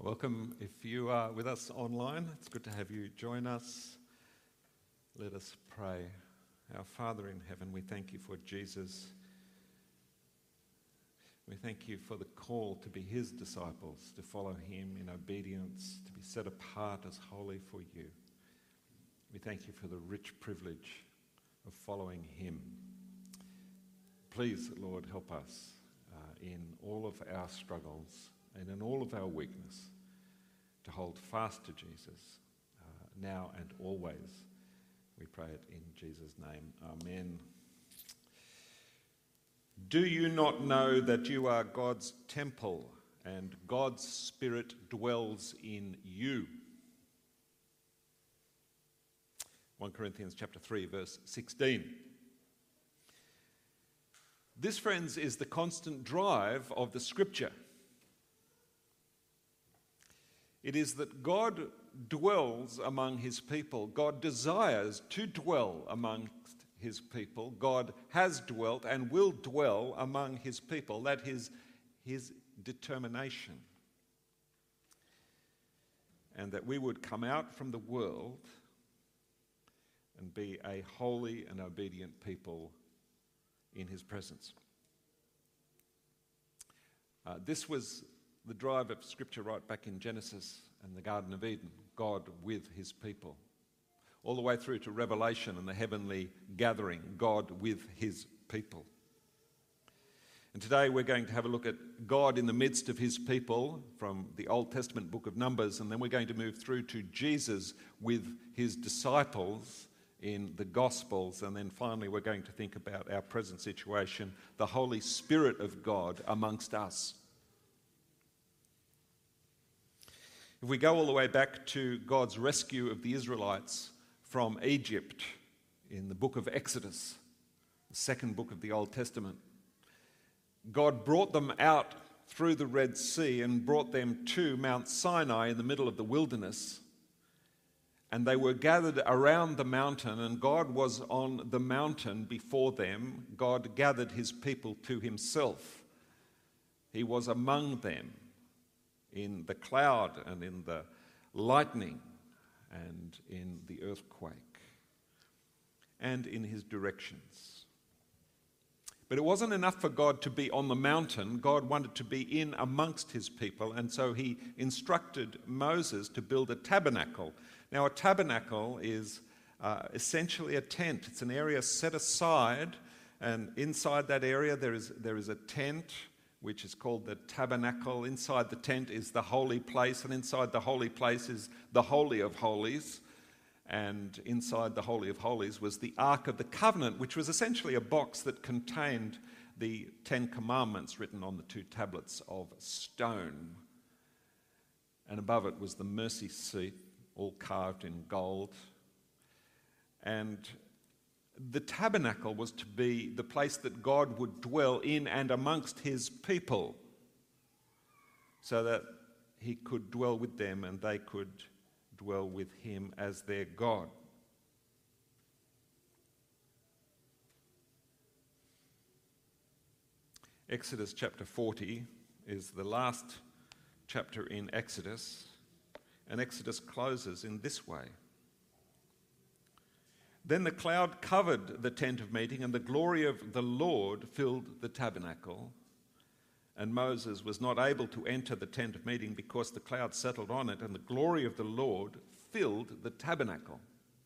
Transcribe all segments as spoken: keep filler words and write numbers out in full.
Welcome. If you are with us online, it's good to have you join us. Let us pray. Our Father in heaven, we thank you for Jesus. We thank you for the call to be his disciples, to follow him in obedience, to be set apart as holy for you. We thank you for the rich privilege of following him. Please, Lord, help us uh, in all of our struggles and in all of our weakness to hold fast to Jesus uh, now and always. We pray it in Jesus' name. Amen. Do you not know that you are God's temple and God's Spirit dwells in you? First Corinthians chapter three, verse sixteen. This, friends, is the constant drive of the Scripture. It is that God dwells among his people. God desires to dwell amongst his people. God has dwelt and will dwell among his people. That is his determination. And that we would come out from the world and be a holy and obedient people in his presence. Uh, this was the drive of Scripture right back in Genesis and the Garden of Eden, God with his people. All the way through to Revelation and the heavenly gathering, God with his people. And today we're going to have a look at God in the midst of his people from the Old Testament book of Numbers, and then we're going to move through to Jesus with his disciples in the Gospels, and then finally we're going to think about our present situation, the Holy Spirit of God amongst us. If we go all the way back to God's rescue of the Israelites from Egypt in the book of Exodus, the second book of the Old Testament, God brought them out through the Red Sea and brought them to Mount Sinai in the middle of the wilderness. And they were gathered around the mountain, and God was on the mountain before them. God gathered his people to himself. He was among them in the cloud and in the lightning and in the earthquake and in his directions. But it wasn't enough for God to be on the mountain. God wanted to be in amongst his people, and so he instructed Moses to build a tabernacle. Now, a tabernacle is uh, essentially a tent. It's an area set aside, and inside that area there is there is a tent which is called the tabernacle. Inside the tent is the holy place, and inside the holy place is the Holy of Holies. And inside the Holy of Holies was the Ark of the Covenant, which was essentially a box that contained the Ten Commandments written on the two tablets of stone. And above it was the mercy seat, all carved in gold. And the tabernacle was to be the place that God would dwell in and amongst his people, so that he could dwell with them and they could dwell with him as their God. Exodus chapter forty is the last chapter in Exodus, and Exodus closes in this way. Then the cloud covered the tent of meeting, and the glory of the Lord filled the tabernacle. And Moses was not able to enter the tent of meeting because the cloud settled on it, and the glory of the Lord filled the tabernacle.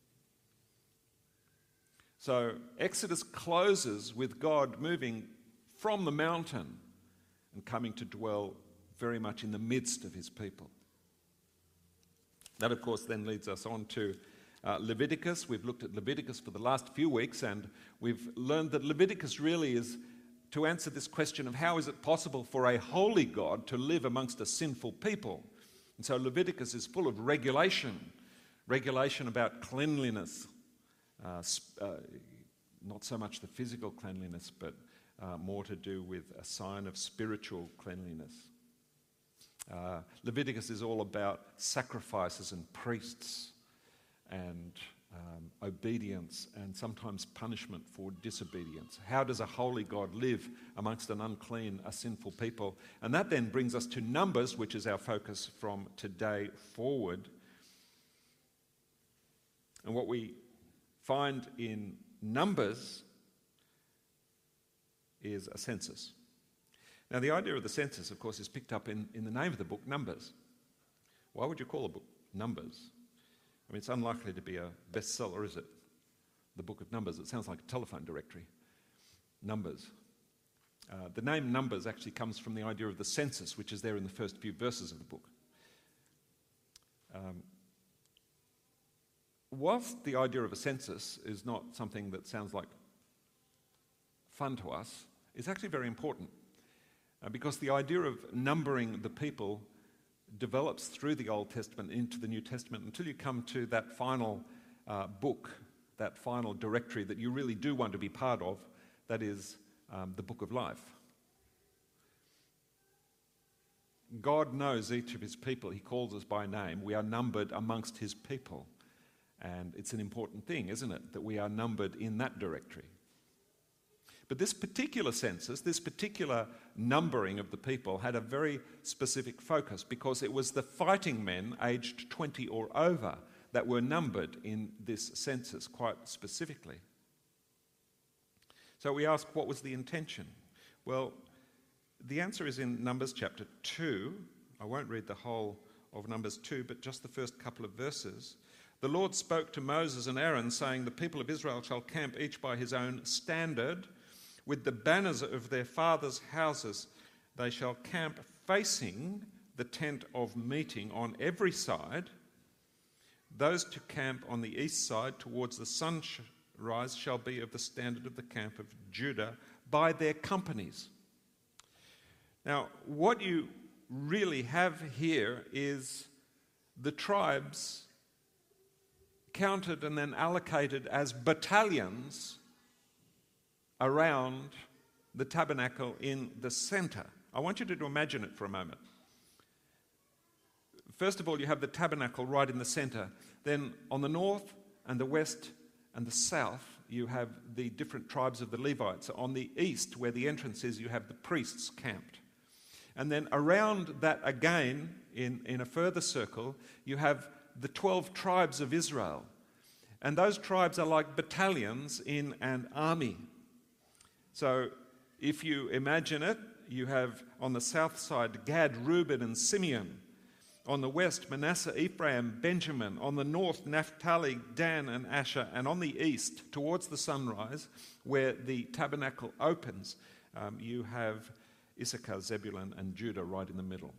So Exodus closes with God moving from the mountain and coming to dwell very much in the midst of his people. That, of course, then leads us on to Uh, Leviticus. We've looked at Leviticus for the last few weeks, and we've learned that Leviticus really is to answer this question of how is it possible for a holy God to live amongst a sinful people. And so Leviticus is full of regulation, regulation about cleanliness, uh, uh, not so much the physical cleanliness, but uh, more to do with a sign of spiritual cleanliness. Uh, Leviticus is all about sacrifices and priests, and um, obedience and sometimes punishment for disobedience. How does a holy God live amongst an unclean, a sinful people? And that then brings us to Numbers, which is our focus from today forward. And what we find in Numbers is a census. Now, the idea of the census, of course, is picked up in, in the name of the book, Numbers. Why would you call a book Numbers? I mean, it's unlikely to be a bestseller, is it? The book of Numbers. It sounds like a telephone directory. Numbers. Uh, the name Numbers actually comes from the idea of the census, which is there in the first few verses of the book. Um, whilst the idea of a census is not something that sounds like fun to us, it's actually very important. Uh, because the idea of numbering the people develops through the Old Testament into the New Testament until you come to that final uh, book, that final directory that you really do want to be part of, that is um, the book of life. God knows each of his people. He calls us by name. We are numbered amongst his people. And it's an important thing, isn't it, that we are numbered in that directory. But this particular census, this particular numbering of the people had a very specific focus because it was the fighting men aged twenty or over that were numbered in this census quite specifically. So we ask, what was the intention? Well, the answer is in Numbers chapter two. I won't read the whole of Numbers two, but just the first couple of verses. The Lord spoke to Moses and Aaron, saying, "The people of Israel shall camp each by his own standard. With the banners of their fathers' houses, they shall camp facing the tent of meeting on every side. Those to camp on the east side towards the sunrise shall be of the standard of the camp of Judah by their companies." Now, what you really have here is the tribes counted and then allocated as battalions around the tabernacle in the center. I want you to imagine it for a moment. First of all, you have the tabernacle right in the center. Then on the north and the west and the south, you have the different tribes of the Levites. On the east, where the entrance is, you have the priests camped. And then around that again, in, in a further circle, you have the twelve tribes of Israel. And those tribes are like battalions in an army. So if you imagine it, you have on the south side Gad, Reuben and Simeon. On the west, Manasseh, Ephraim, Benjamin. On the north, Naphtali, Dan and Asher. And on the east, towards the sunrise, where the tabernacle opens, um, you have Issachar, Zebulun and Judah right in the middle.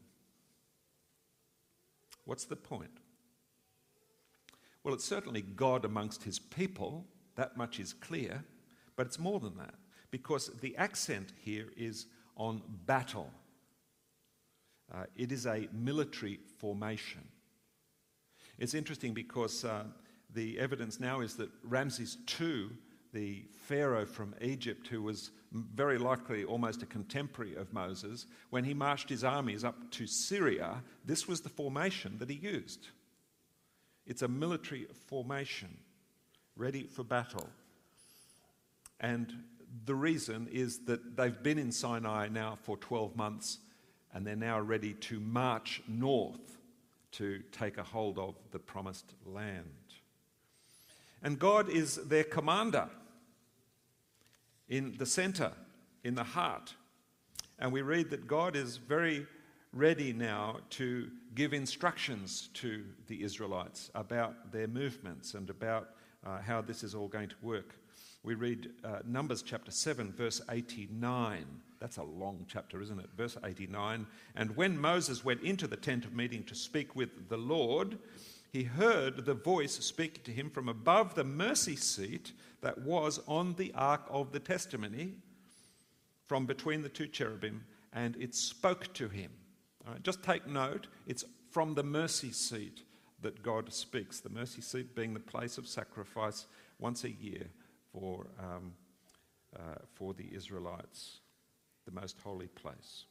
What's the point? Well, it's certainly God amongst his people. That much is clear. But it's more than that, because the accent here is on battle. Uh, it is a military formation. It's interesting because uh, the evidence now is that Ramses the Second, the Pharaoh from Egypt, who was very likely almost a contemporary of Moses, when he marched his armies up to Syria, this was the formation that he used. It's a military formation, ready for battle. And the reason is that they've been in Sinai now for twelve months, and they're now ready to march north to take a hold of the promised land. And God is their commander in the center, in the heart. And we read that God is very ready now to give instructions to the Israelites about their movements and about uh, how this is all going to work. We read uh, Numbers chapter seven, verse eighty-nine. That's a long chapter, isn't it? Verse eighty-nine. "And when Moses went into the tent of meeting to speak with the Lord, he heard the voice speaking to him from above the mercy seat that was on the ark of the testimony, from between the two cherubim, and it spoke to him." All right, just take note, it's from the mercy seat that God speaks. The mercy seat being the place of sacrifice once a year for, um, uh, for the Israelites, the most holy place.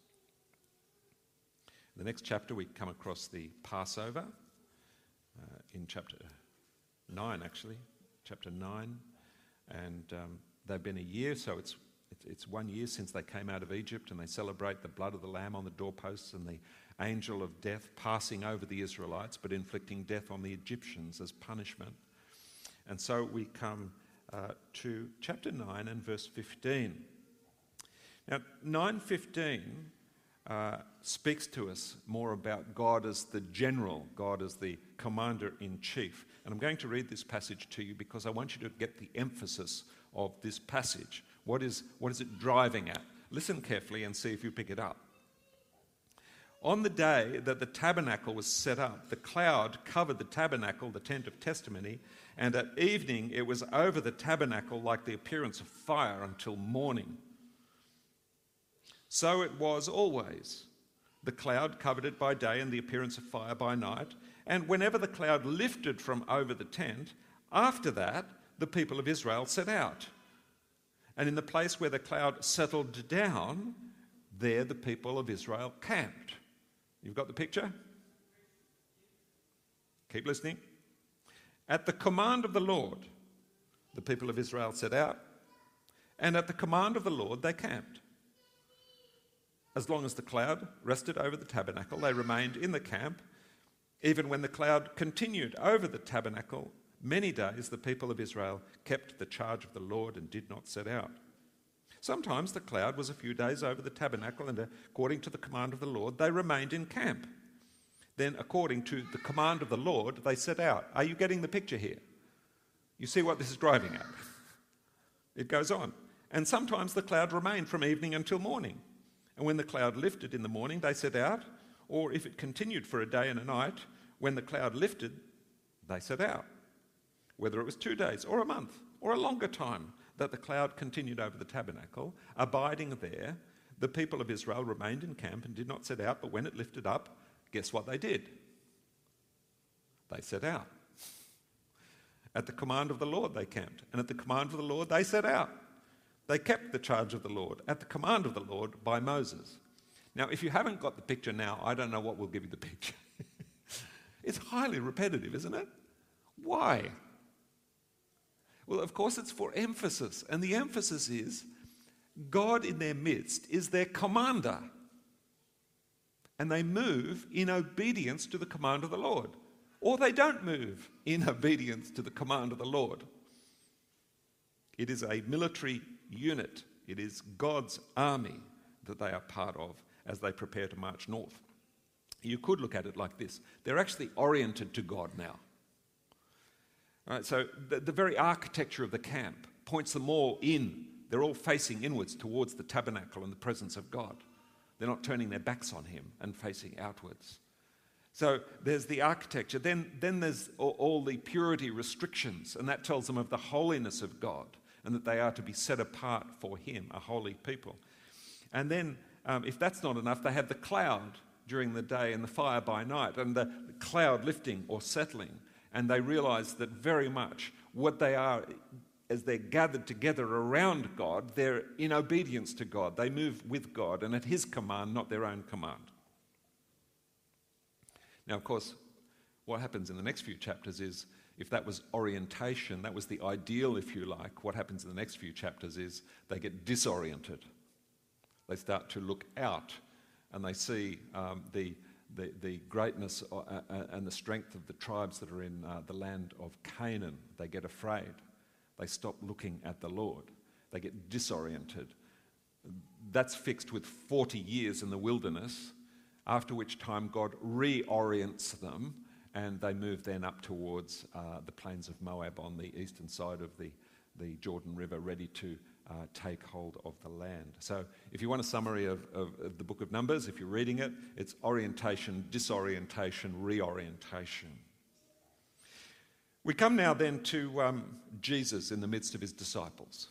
In the next chapter we come across the Passover, uh, in chapter nine actually, chapter nine. And um, they've been a year, so it's, it's it's one year since they came out of Egypt, and they celebrate the blood of the Lamb on the doorposts and the angel of death passing over the Israelites, but inflicting death on the Egyptians as punishment. And so we come uh, to chapter nine and verse fifteen. Now, nine fifteen uh, speaks to us more about God as the general, God as the commander-in-chief. And I'm going to read this passage to you because I want you to get the emphasis of this passage. What is, what is it driving at? Listen carefully and see if you pick it up. On the day that the tabernacle was set up, the cloud covered the tabernacle, the tent of testimony, and at evening it was over the tabernacle like the appearance of fire until morning. So it was always. The cloud covered it by day and the appearance of fire by night. And whenever the cloud lifted from over the tent, after that, the people of Israel set out. And in the place where the cloud settled down, there the people of Israel camped. You've got the picture? Keep listening. At the command of the Lord, the people of Israel set out. And at the command of the Lord, they camped. As long as the cloud rested over the tabernacle, they remained in the camp. Even when the cloud continued over the tabernacle, many days the people of Israel kept the charge of the Lord and did not set out. Sometimes the cloud was a few days over the tabernacle, and according to the command of the Lord, they remained in camp. Then, according to the command of the Lord, they set out. Are you getting the picture here? You see what this is driving at? It goes on. And sometimes the cloud remained from evening until morning. And when the cloud lifted in the morning, they set out. Or if it continued for a day and a night, when the cloud lifted, they set out. Whether it was two days or a month or a longer time that the cloud continued over the tabernacle, abiding there, the people of Israel remained in camp and did not set out. But when it lifted up, guess what they did? They set out. At the command of the Lord they camped, and at the command of the Lord they set out. They kept the charge of the Lord at the command of the Lord by Moses. Now, if you haven't got the picture now, I don't know what will give you the picture. It's highly repetitive, isn't it? Why? Well, of course, it's for emphasis. And the emphasis is God in their midst is their commander. And they move in obedience to the command of the Lord. Or they don't move in obedience to the command of the Lord. It is a military unit. It is God's army that they are part of as they prepare to march north. You could look at it like this. They're actually oriented to God now. All right, so the, the very architecture of the camp points them all in. They're all facing inwards towards the tabernacle and the presence of God. They're not turning their backs on him and facing outwards. So there's the architecture. Then, then there's all, all the purity restrictions, and that tells them of the holiness of God and that they are to be set apart for him, a holy people. And then, um, if that's not enough, they have the cloud during the day and the fire by night, and the, the cloud lifting or settling. And they realize that very much what they are, as they're gathered together around God, they're in obedience to God. They move with God and at his command, not their own command. Now, of course, what happens in the next few chapters is, if that was orientation, that was the ideal, if you like, what happens in the next few chapters is they get disoriented. They start to look out and they see um, the, the, the greatness uh, uh, and the strength of the tribes that are in uh, the land of Canaan. They get afraid. They stop looking at the Lord. They get disoriented. That's fixed with forty years in the wilderness, after which time God reorients them and they move then up towards uh, the plains of Moab on the eastern side of the, the Jordan River, ready to uh, take hold of the land. So if you want a summary of, of, of the book of Numbers, if you're reading it, it's orientation, disorientation, reorientation. We come now then to um, Jesus in the midst of his disciples.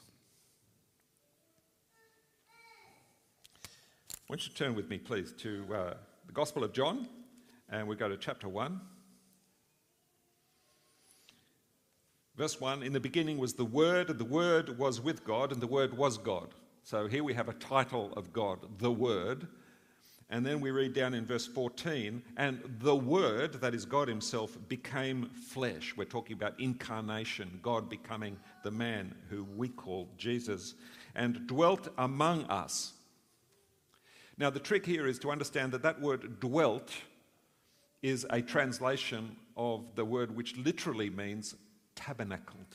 I want you to turn with me, please, to uh, the Gospel of John, and we go to chapter one. Verse one, in the beginning was the Word, and the Word was with God, and the Word was God. So here we have a title of God, the Word. And then we read down in verse fourteen, and the Word, that is God himself, became flesh. We're talking about incarnation, God becoming the man who we call Jesus, and dwelt among us. Now the trick here is to understand that that word dwelt is a translation of the word which literally means tabernacled.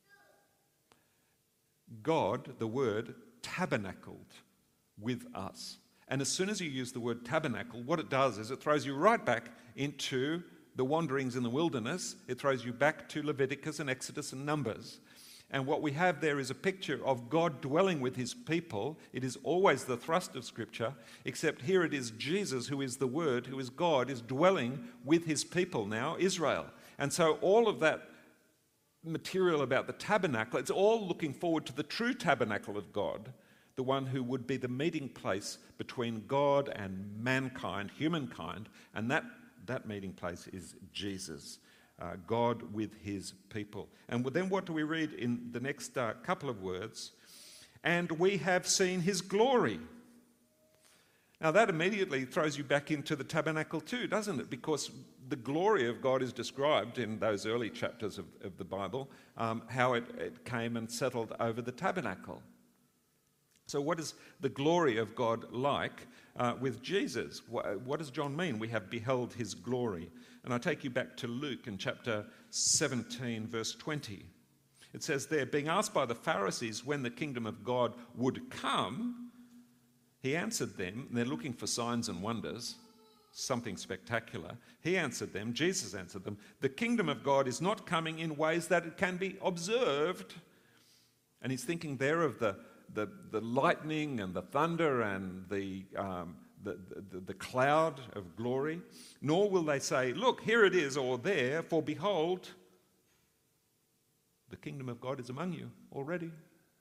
God, the Word, tabernacled with us. And as soon as you use the word tabernacle, what it does is it throws you right back into the wanderings in the wilderness. It throws you back to Leviticus and Exodus and Numbers. And what we have there is a picture of God dwelling with his people. It is always the thrust of Scripture, except here it is Jesus, who is the Word, who is God, is dwelling with his people now, Israel. And so all of that material about the tabernacle, it's all looking forward to the true tabernacle of God, the one who would be the meeting place between God and mankind, humankind, and that, that meeting place is Jesus, uh, God with his people. And then what do we read in the next uh, couple of words? And we have seen his glory. Now that immediately throws you back into the tabernacle too, doesn't it? Because the glory of God is described in those early chapters of, of the Bible, um, how it, it came and settled over the tabernacle. So what is the glory of God like uh, with Jesus? What, what does John mean? We have beheld his glory. And I take you back to Luke in chapter seventeen, verse twenty. It says there, being asked by the Pharisees when the kingdom of God would come, he answered them, and they're looking for signs and wonders, something spectacular. He answered them, Jesus answered them, the kingdom of God is not coming in ways that it can be observed. And he's thinking there of the The, the lightning and the thunder and the, um, the, the, the cloud of glory, nor will they say, look, here it is, or there, for behold, the kingdom of God is among you already.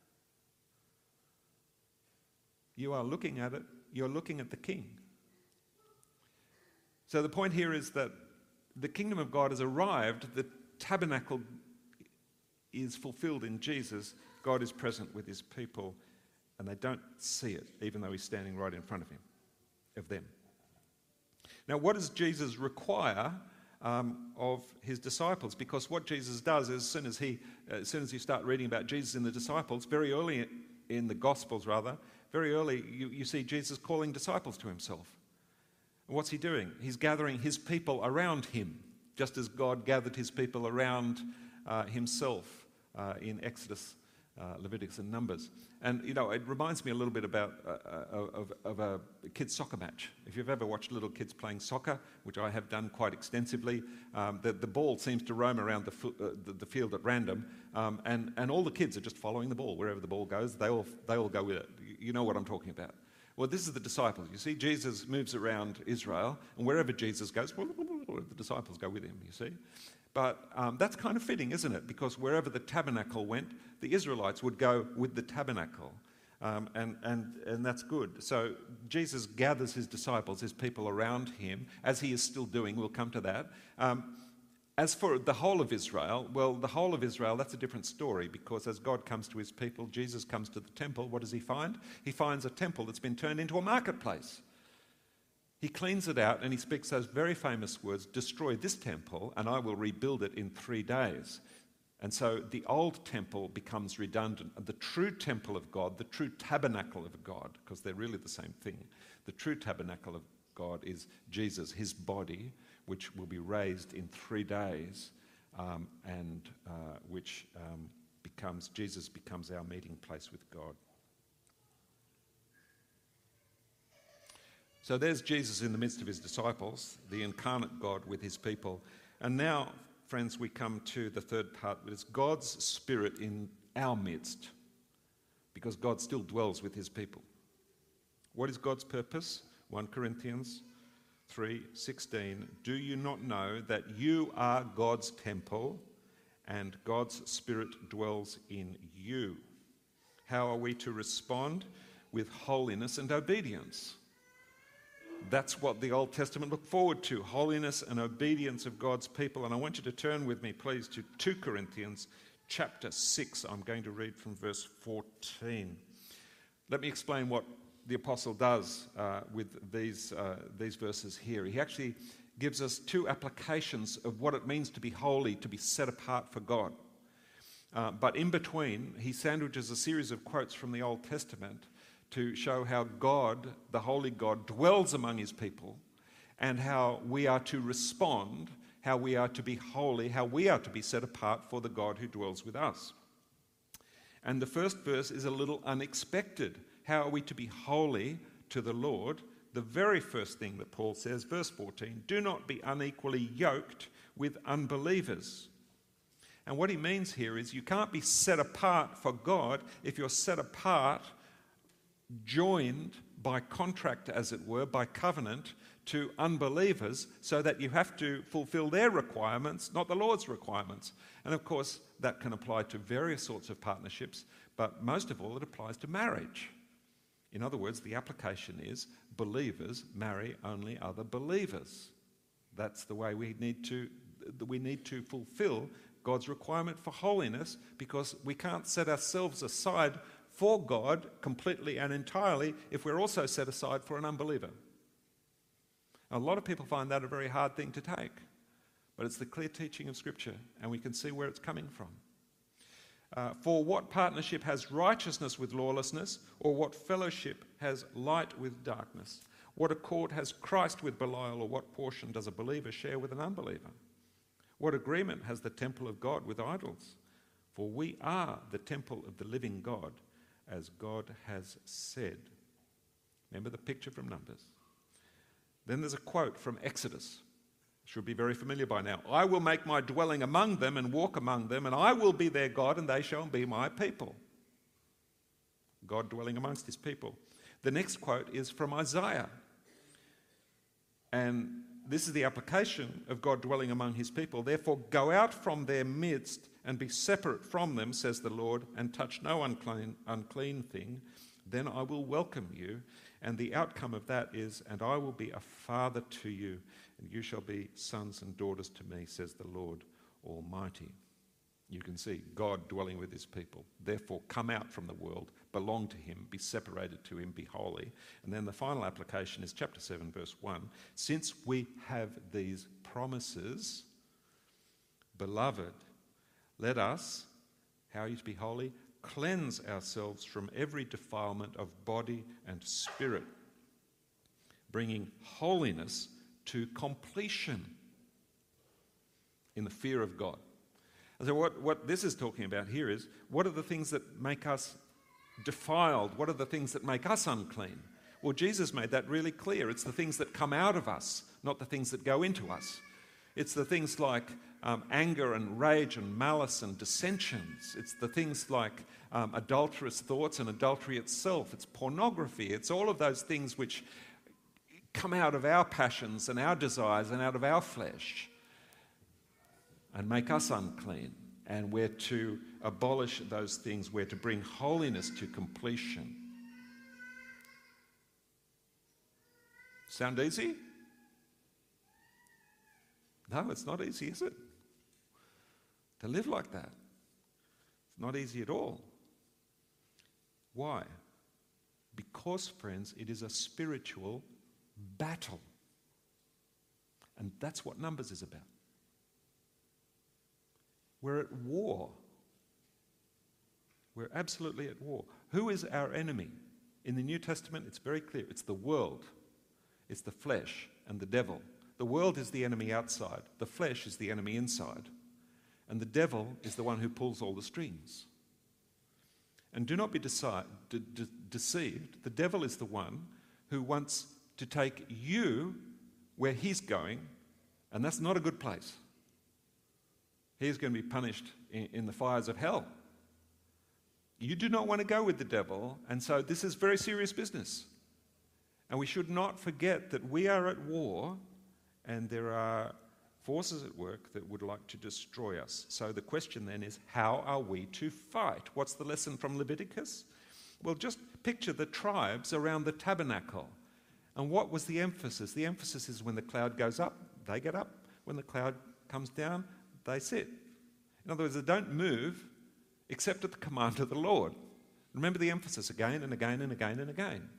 You are looking at it, you're looking at the king. So the point here is that the kingdom of God has arrived, the tabernacle is fulfilled in Jesus. God is present with his people, and they don't see it, even though he's standing right in front of him, of them. Now, what does Jesus require um, of his disciples? Because what Jesus does is, as soon as he, as soon as you start reading about Jesus and the disciples, very early in the Gospels, rather, very early, you, you see Jesus calling disciples to himself. And what's he doing? He's gathering his people around him, just as God gathered his people around uh, himself uh, in Exodus, Uh, Leviticus and Numbers. And, you know, it reminds me a little bit about uh, uh, of, of a kid's soccer match. If you've ever watched little kids playing soccer, which I have done quite extensively, um, the, the ball seems to roam around the, f- uh, the, the field at random, um, and, and all the kids are just following the ball. Wherever the ball goes, they all, they all go with it. You know what I'm talking about. Well, this is the disciples. You see, Jesus moves around Israel, and wherever Jesus goes, the disciples go with him, you see. But um, that's kind of fitting, isn't it? Because wherever the tabernacle went, the Israelites would go with the tabernacle. Um, and, and, and that's good. So Jesus gathers his disciples, his people around him, as he is still doing. We'll come to that. Um, as for the whole of Israel, well, the whole of Israel, that's a different story, because as God comes to his people, Jesus comes to the temple. What does he find? He finds a temple that's been turned into a marketplace. He cleans it out and he speaks those very famous words, destroy this temple and I will rebuild it in three days. And so the old temple becomes redundant. The true temple of God, the true tabernacle of God, because they're really the same thing, the true tabernacle of God is Jesus, his body, which will be raised in three days, um, and uh, which um, becomes, Jesus becomes our meeting place with God. So there's Jesus in the midst of his disciples, the incarnate God with his people. And now, friends, we come to the third part, which is God's Spirit in our midst, because God still dwells with his people. What is God's purpose? First Corinthians three sixteen. Do you not know that you are God's temple and God's Spirit dwells in you? How are we to respond? With holiness and obedience. That's what the Old Testament looked forward to, holiness and obedience of God's people. And I want you to turn with me, please, to Second Corinthians chapter six. I'm going to read from verse fourteen. Let me explain what the apostle does uh, with these, uh, these verses here. He actually gives us two applications of what it means to be holy, to be set apart for God. Uh, but in between, he sandwiches a series of quotes from the Old Testament to show how God, the holy God, dwells among his people, and how we are to respond, how we are to be holy, how we are to be set apart for the God who dwells with us. And the first verse is a little unexpected. How are we to be holy to the Lord? The very first thing that Paul says, verse fourteen, do not be unequally yoked with unbelievers. And what he means here is you can't be set apart for God if you're set apart, joined by contract, as it were, by covenant to unbelievers, so that you have to fulfill their requirements, not the Lord's requirements. And of course, that can apply to various sorts of partnerships, but most of all, it applies to marriage. In other words, the application is believers marry only other believers. That's the way we need to, we need to fulfill God's requirement for holiness, because we can't set ourselves aside for God completely and entirely if we're also set aside for an unbeliever. A lot of people find that a very hard thing to take, but it's the clear teaching of Scripture, and we can see where it's coming from. Uh, for what partnership has righteousness with lawlessness, or what fellowship has light with darkness? What accord has Christ with Belial, or what portion does a believer share with an unbeliever? What agreement has the temple of God with idols? For we are the temple of the living God, as God has said. Remember the picture from Numbers. Then there's a quote from Exodus. Should be very familiar by now. I will make my dwelling among them and walk among them, and I will be their God, and they shall be my people. God dwelling amongst his people. The next quote is from Isaiah. And this is the application of God dwelling among his people. Therefore, go out from their midst and be separate from them, says the Lord, and touch no unclean, unclean thing. Then I will welcome you. And the outcome of that is, and I will be a father to you, and you shall be sons and daughters to me, says the Lord Almighty. You can see God dwelling with his people. Therefore, come out from the world, belong to him, be separated to him, be holy. And then the final application is chapter seven, verse one. Since we have these promises, beloved, let us, how are you to be holy? Cleanse ourselves from every defilement of body and spirit, bringing holiness to completion in the fear of God. And so what, what this is talking about here is, what are the things that make us defiled? What are the things that make us unclean? Well, Jesus made that really clear. It's the things that come out of us, not the things that go into us. It's the things like um, anger and rage and malice and dissensions. It's the things like um, adulterous thoughts and adultery itself. It's pornography. It's all of those things which come out of our passions and our desires and out of our flesh and make us unclean. And we're to abolish those things. We're to bring holiness to completion. Sound easy? No, it's not easy, is it? To live like that. It's not easy at all. Why? Because, friends, it is a spiritual battle. And that's what Numbers is about. We're at war. We're absolutely at war. Who is our enemy? In the New Testament, it's very clear. It's the world. It's the flesh and the devil. The world is the enemy outside. The flesh is the enemy inside. And the devil is the one who pulls all the strings. And do not be deci- de- de- deceived. The devil is the one who wants to take you where he's going, and that's not a good place. He's going to be punished in, in the fires of hell. You do not want to go with the devil, and so this is very serious business. And we should not forget that we are at war, and there are forces at work that would like to destroy us. So the question then is, how are we to fight? What's the lesson from Leviticus? Well, just picture the tribes around the tabernacle. And what was the emphasis? The emphasis is when the cloud goes up, they get up. When the cloud comes down, they sit. In other words, they don't move except at the command of the Lord. Remember the emphasis again and again and again and again.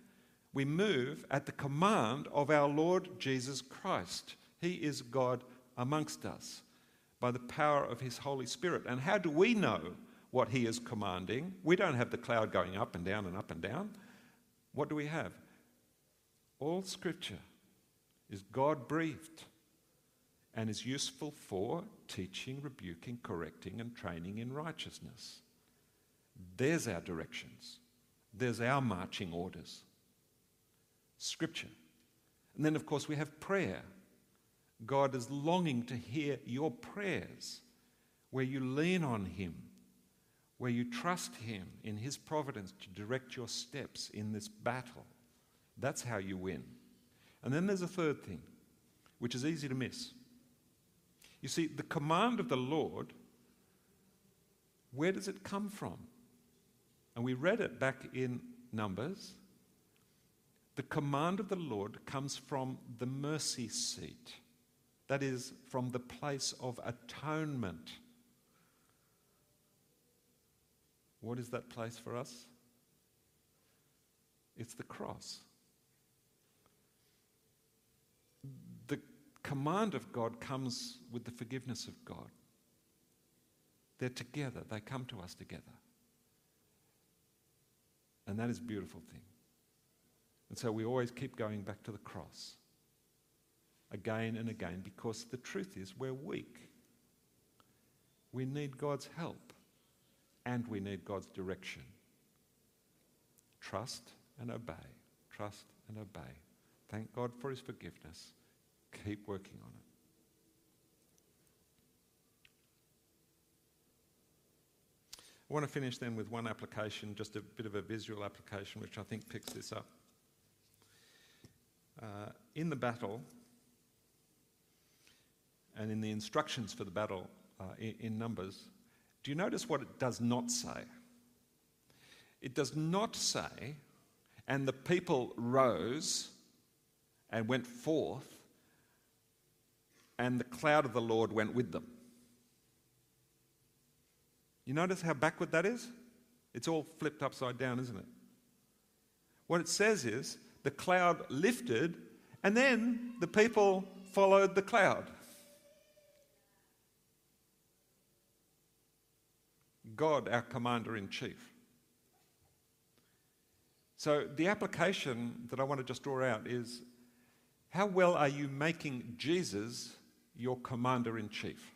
We move at the command of our Lord Jesus Christ. He is God amongst us by the power of his Holy Spirit. And how do we know what he is commanding? We don't have the cloud going up and down and up and down. What do we have? All Scripture is God-breathed and is useful for teaching, rebuking, correcting, and training in righteousness. There's our directions. There's our marching orders. Scripture. And then, of course, we have prayer. God is longing to hear your prayers, where you lean on him, where you trust him in his providence to direct your steps in this battle. That's how you win. And then there's a third thing, which is easy to miss. You see, the command of the Lord, where does it come from? And we read it back in Numbers. The command of the Lord comes from the mercy seat. That is, from the place of atonement. What is that place for us? It's the cross. The command of God comes with the forgiveness of God. They're together. They come to us together. And that is a beautiful thing. And so we always keep going back to the cross. Again and again, because the truth is we're weak. We need God's help. And we need God's direction. Trust and obey. Trust and obey. Thank God for his forgiveness. Keep working on it. I want to finish then with one application, just a bit of a visual application, which I think picks this up. Uh, in the battle, and in the instructions for the battle uh, in, in Numbers, do you notice what it does not say? It does not say, and the people rose and went forth, and the cloud of the Lord went with them. You notice how backward that is? It's all flipped upside down, isn't it? What it says is, the cloud lifted, and then the people followed the cloud. God, our commander-in-chief. So the application that I want to just draw out is, how well are you making Jesus your commander-in-chief?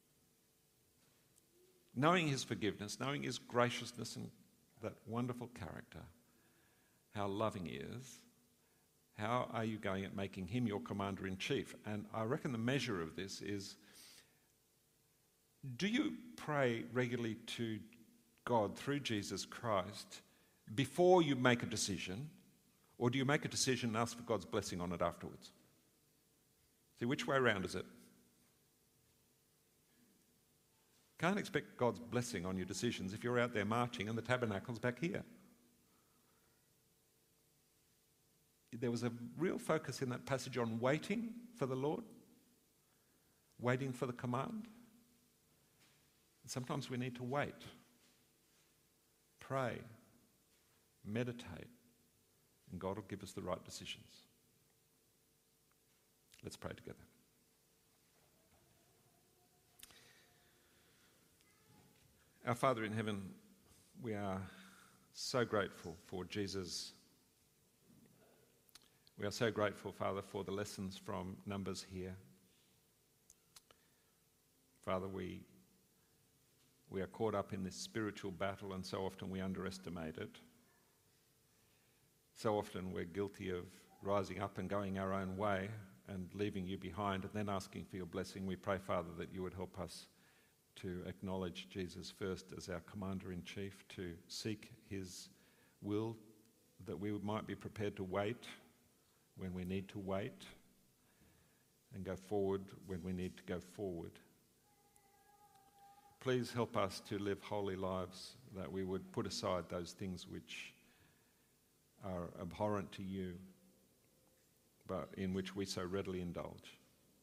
Knowing his forgiveness, knowing his graciousness and that wonderful character, how loving he is, how are you going at making him your commander-in-chief? And I reckon the measure of this is, do you pray regularly to God through Jesus Christ before you make a decision, or do you make a decision and ask for God's blessing on it afterwards? See, which way around is it? Can't expect God's blessing on your decisions if you're out there marching and the tabernacle's back here. There was a real focus in that passage on waiting for the Lord, waiting for the command. Sometimes we need to wait, pray, meditate, and God will give us the right decisions. Let's pray together. Our Father in heaven, we are so grateful for Jesus. We are so grateful, Father, for the lessons from Numbers here. Father, we, we are caught up in this spiritual battle, and so often we underestimate it. So often we're guilty of rising up and going our own way and leaving you behind and then asking for your blessing. We pray, Father, that you would help us to acknowledge Jesus first as our commander-in-chief, to seek his will, that we might be prepared to wait when we need to wait and go forward when we need to go forward. Please help us to live holy lives, that we would put aside those things which are abhorrent to you, but in which we so readily indulge.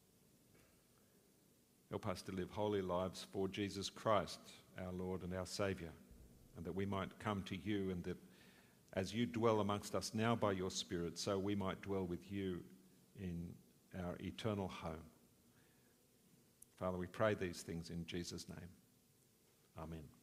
Help us to live holy lives for Jesus Christ, our Lord and our Saviour, and that we might come to you, and that as you dwell amongst us now by your Spirit, so we might dwell with you in our eternal home. Father, we pray these things in Jesus' name. Amen.